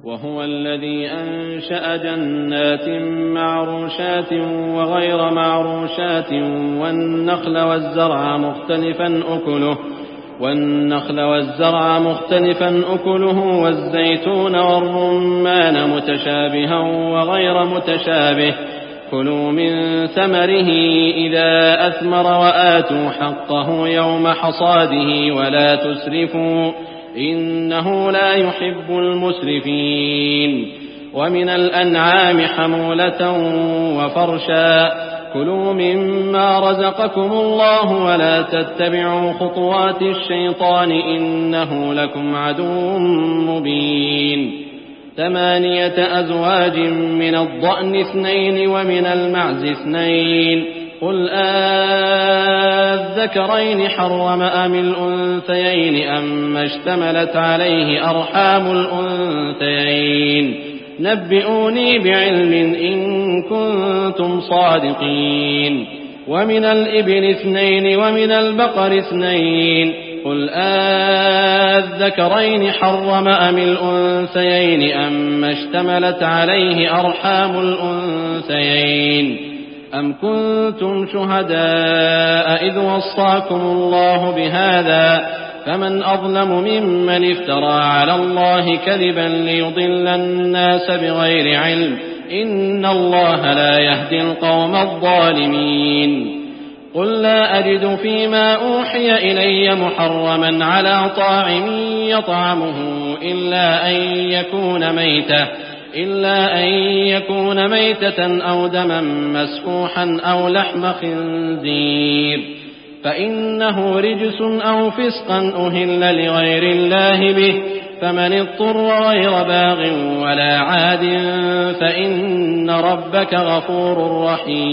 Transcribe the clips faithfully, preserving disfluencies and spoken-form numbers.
وهو الذي أنشأ جنات معروشات وغير معروشات والنخل والزرع مختلفا أكله والنخل والزرع مختلفا أكله والزيتون والرمان متشابها وغير متشابه كلوا من ثمره إذا أثمر وآتوا حقه يوم حصاده ولا تسرفوا إنه لا يحب المسرفين ومن الأنعام حمولة وفرشا كلوا مما رزقكم الله ولا تتبعوا خطوات الشيطان إنه لكم عدو مبين ثمانية أزواج من الضأن اثنين ومن المعز اثنين قل آذكرين حرم أم الأنثيين أما اشتملت عليه أرحام الأنثيين نبئوني بعلم إن كنتم صادقين ومن الإبل اثنين ومن البقر اثنين قل آذكرين حرم أم الأنثيين أما اشتملت عليه أرحام الأنثيين أم كنتم شهداء إذ وصاكم الله بهذا فمن أظلم ممن افترى على الله كذبا ليضل الناس بغير علم إن الله لا يهدي القوم الظالمين قل لا أجد فيما أوحي إلي محرما على طاعم يطعمه إلا أن يكون ميتة إلا أن يكون ميتة أو دما مسفوحا أو لحم خنزير فإنه رجس أو فسقا أهل لغير الله به فمن اضطر غير باغ ولا عاد فإن ربك غفور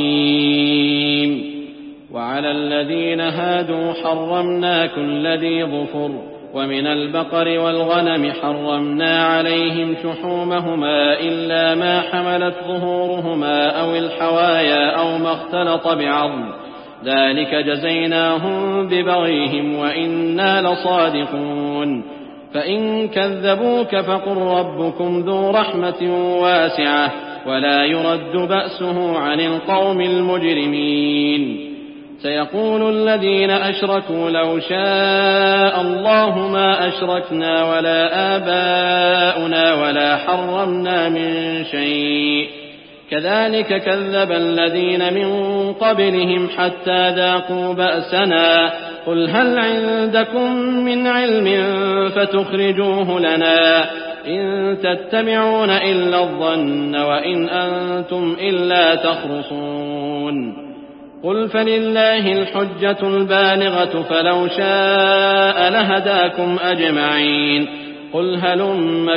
رحيم وعلى الذين هادوا حرمنا كل ذي ظفر ومن البقر والغنم حرمنا عليهم شحومهما إلا ما حملت ظهورهما أو الحوايا أو ما اختلط بعظم ذلك جزيناهم ببغيهم وإنا لصادقون فإن كذبوك فقل ربكم ذو رحمة واسعة ولا يرد بأسه عن القوم المجرمين سيقول الذين أشركوا لو شاء الله ما أشركنا ولا آباؤنا ولا حرمنا من شيء كذلك كذب الذين من قبلهم حتى ذاقوا بأسنا قل هل عندكم من علم فتخرجوه لنا إن تتبعون إلا الظن وإن أنتم إلا تخرصون قل فلله الحجة البالغة فلو شاء لهداكم أجمعين قل هلم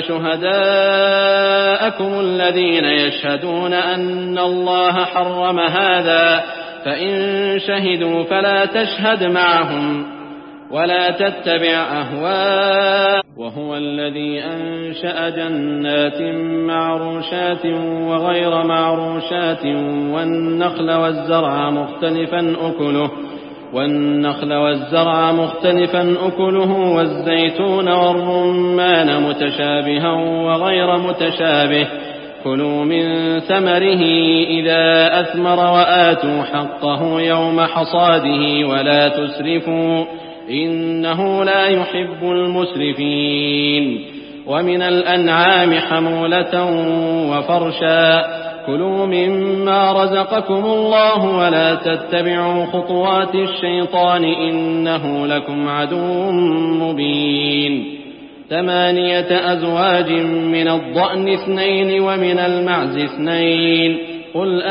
شهداءكم الذين يشهدون أن الله حرم هذا فإن شهدوا فلا تشهد معهم ولا تتبع أهواء وهو الذي أنشأ جنات معروشات وغير معروشات والنخل والزرع مختلفا أكله والنخل والزرع مختلفا أكله والزيتون والرمان متشابها وغير متشابه كلوا من ثمره إذا أثمر وآتوا حقه يوم حصاده ولا تسرفوا إنه لا يحب المسرفين ومن الأنعام حمولة وفرشا كلوا مما رزقكم الله ولا تتبعوا خطوات الشيطان إنه لكم عدو مبين ثمانية أزواج من الضأن اثنين ومن المعز اثنين قل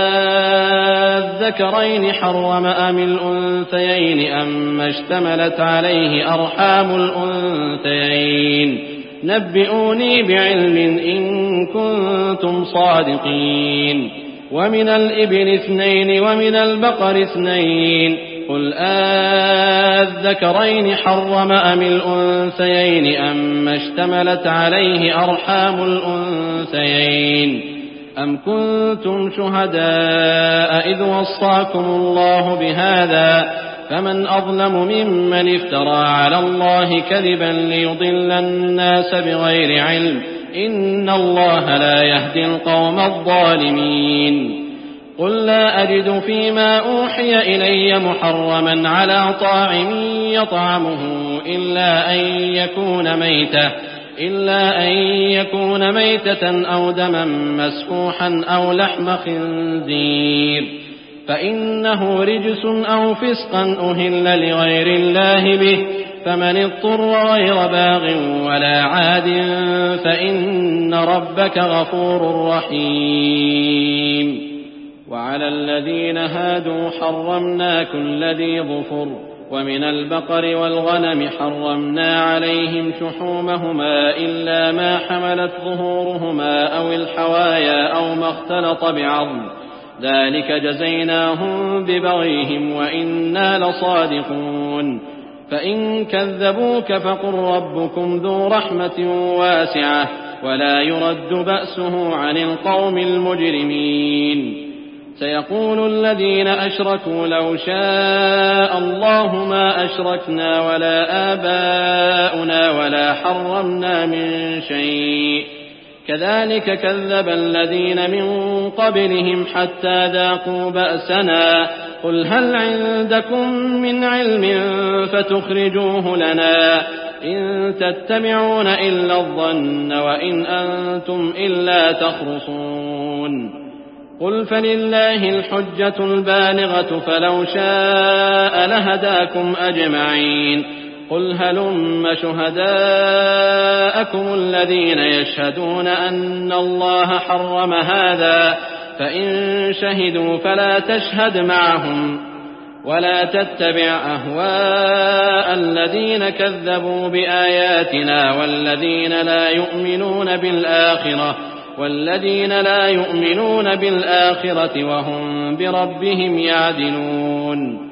آذكرين حرم أم الأنثيين أما اشتملت عليه أرحام الأنثيين نبئوني بعلم إن كنتم صادقين ومن الإبل اثنين ومن البقر اثنين قل آذكرين حرم أم الأنثيين أما اشتملت عليه أرحام الأنثيين أم كنتم شهداء إذ وصاكم الله بهذا فمن أظلم ممن افترى على الله كذبا ليضل الناس بغير علم إن الله لا يهدي القوم الظالمين. قل لا أجد فيما أوحي إلي محرما على طاعم يطعمه إلا أن يكون ميتة إلا أن يكون ميتة أو دما مسفوحا أو لحم خنزير فإنه رجس أو فسقا أهل لغير الله به فمن اضطر غير باغ ولا عاد فإن ربك غفور رحيم. وعلى الذين هادوا حرمنا كل ذي ظفر ومن البقر والغنم حرمنا عليهم شحومهما إلا ما حملت ظهورهما أو الحوايا أو ما اختلط بعظم ذلك جزيناهم ببغيهم وإنا لصادقون. فإن كذبوك فقل ربكم ذو رحمة واسعة ولا يرد بأسه عن القوم المجرمين. سيقول الذين أشركوا لو شاء الله ما أشركنا ولا آباؤنا ولا حرمنا من شيء كذلك كذب الذين من قبلهم حتى ذاقوا بأسنا قل هل عندكم من علم فتخرجوه لنا إن تتبعون إلا الظن وإن أنتم إلا تخرصون. قل فلله الحجة البالغة فلو شاء لهداكم أجمعين. قل هلم شهداءكم الذين يشهدون أن الله حرم هذا فإن شهدوا فلا تشهد معهم ولا تتبع أهواء الذين كذبوا بآياتنا والذين لا يؤمنون بالآخرة والذين لا يؤمنون بالآخرة وهم بربهم يعدلون.